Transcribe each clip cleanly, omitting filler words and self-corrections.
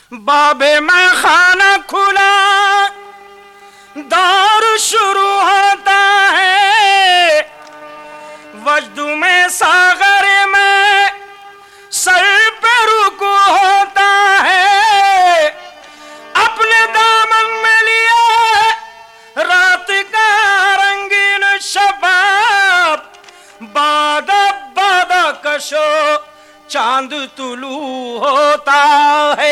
बाबे में खाना खुला, दौर शुरू होता है। वजदू में सागर में सर पे रुकू होता है। अपने दामन में लिए रात का रंगीन शबाब, बादा बादा कशो चांद तुलू होता है।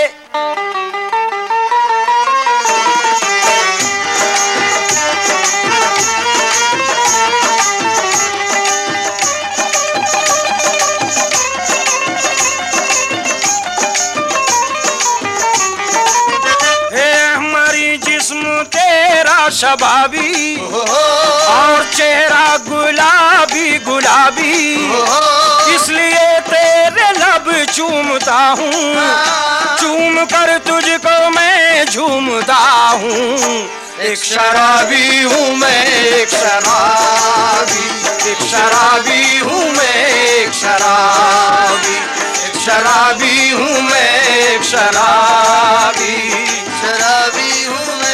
तेरा शबाबी और चेहरा गुलाबी गुलाबी, इसलिए तेरे लब चूमता हूँ। चूम कर तुझको मैं झूमता हूँ। एक शराबी हूँ मैं, एक शराबी, एक शराबी हूँ मैं, एक शराबी, एक शराबी हूँ मैं, एक शराबी, शराबी हूँ मैं।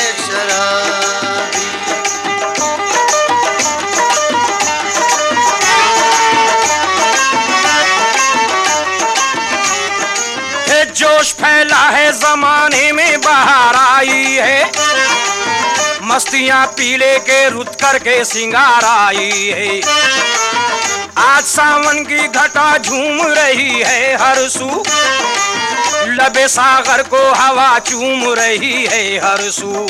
जोश फैला है जमाने में, बाहर आई है। मस्तियां पीले के रुत करके सिंगार आई है। आज सावन की घटा झूम रही है हर सू, लबे सागर को हवा चूम रही है हर सू।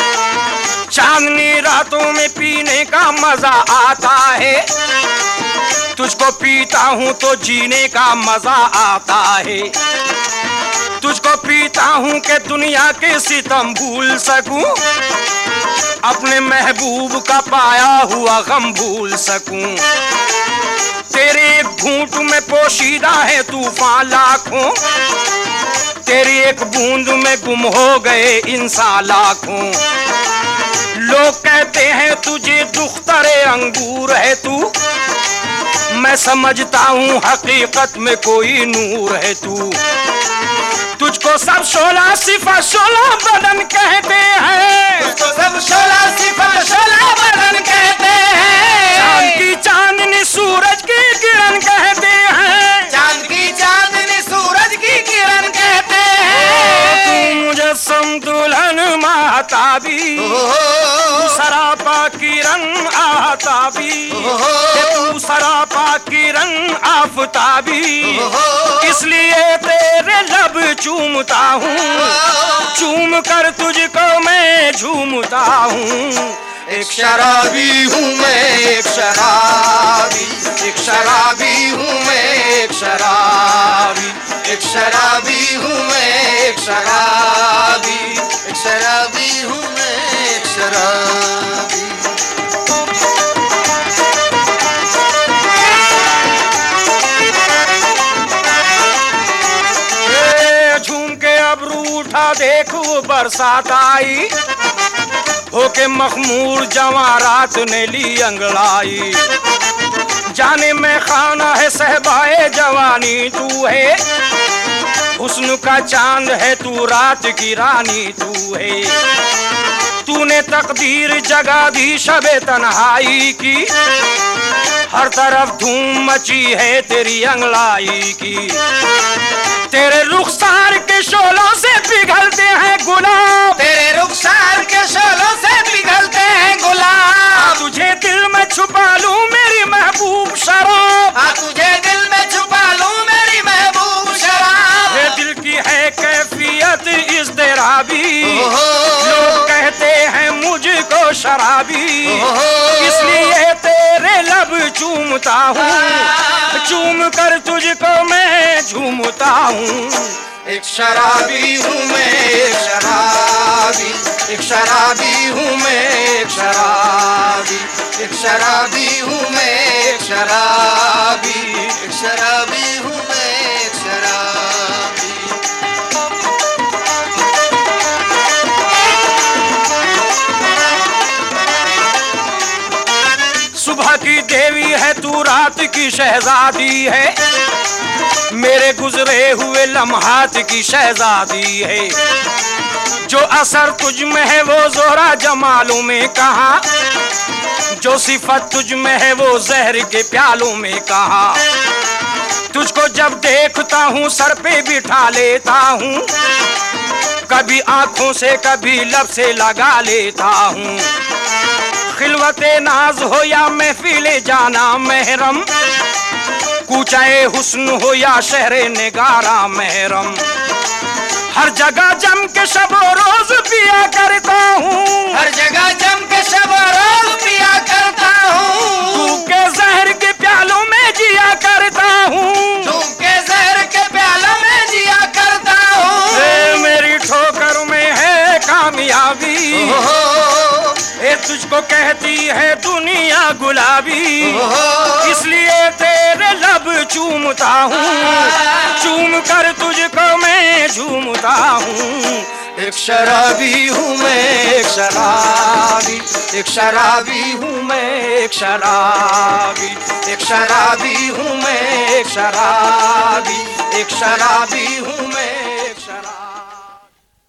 चांदनी रातों में पीने का मजा आता है। तुझको पीता हूँ तो जीने का मजा आता है। तुझको पीता हूँ कि दुनिया के सितम भूल सकूं, अपने महबूब का पाया हुआ गम भूल सकूं। तेरे एक घूंट में पोशीदा है तूफान लाखों, तेरी एक बूंद में गुम हो गए इंसान लाखों। लोग कहते हैं तुझे दुख्तरे अंगूर है तू, मैं समझता हूँ हकीकत में कोई नूर है तू। तुझको सब शोला सिफा शोला बदन कहते हैं, तुझको सब शोला सिफा शोला बदन कहते हैं। चांद की चांदनी सूरज की किरण कहते हैं, चांद की चांदनी सूरज की किरण कहते हैं। तू मुजस्सम दुल्हन महताबी, सरापा किरण आताबी, तू सरापा किरण आफताबी, इसलिए तेरे लब चूमता हूँ। चूम कर तुझको मैं झूमता हूँ। एक शराबी हूँ मैं, एक शराबी, एक शराबी हूँ मैं, एक शराबी, एक शराबी हूँ मैं, एक शराबी, एक शराबी हूँ मैं, एक शराबी। उठा देखो बरसात आई, होके मखमूर जवां रात ने ली अंगड़ाई। जाने में खाना है सहबाए जवानी तू है, हुस्न का चांद है तू, रात की रानी तू है। तूने तकदीर जगा दी शबे तन्हाई की, हर तरफ धूम मची है तेरी अंगड़ाई की। तेरे रुखसार के शोलों से पिघलते हैं गुलाब, तेरे रुखसार के शोलों से पिघलते हैं गुलाब। तुझे दिल में छुपा लूं मेरी महबूब शराब, तुझे दिल में छुपा लूं मेरी महबूब शराब। ये दिल की है कैफियत इज़्दिराबी, लोग कहते हैं मुझको शराबी, इसलिए तेरे लब चूमता हूँ। चूम कर तुझको मैं झूमता हूँ। एक शराबी हूँ मैं, एक शराबी, एक शराबी हूँ मैं, एक शराबी, एक शराबी हूँ मैं, एक शराबी, एक शराबी हूँ मैं, एक शराबी। सुबह की देवी है तू, रात की शहजादी है, मेरे गुजरे हुए लम्हात की शहजादी है। जो असर तुझ में है वो ज़ोहरा जमालों में कहाँ, जो सिफत तुझ में है वो जहर के प्यालों में कहाँ। तुझको जब देखता हूँ सर पे बिठा लेता हूँ, कभी आंखों से कभी लब से लगा लेता हूँ। खिलवते नाज हो या महफिले जाना महरम, कूचाए हुस्न हो या शहरे निगारा महरम, हर जगह जम के शबो रोज पिया करता हूँ, हर जगह जम के शब रोज पिया करता हूँ। तू के जहर के प्यालों में जिया करता हूँ, तू के जहर के प्यालों में जिया करता हूँ। मेरी ठोकर में है कामयाबी, ये तुझको कहती है दुनिया गुलाबी, इसलिए तेरे लब चूमता हूँ, चूम कर तुझको मैं झूमता हूँ। एक शराबी हूँ मैं, एक शराबी, एक शराबी हूँ मैं, एक शराबी, एक शराबी हूँ मैं, एक शराबी, एक शराबी हूँ मैं।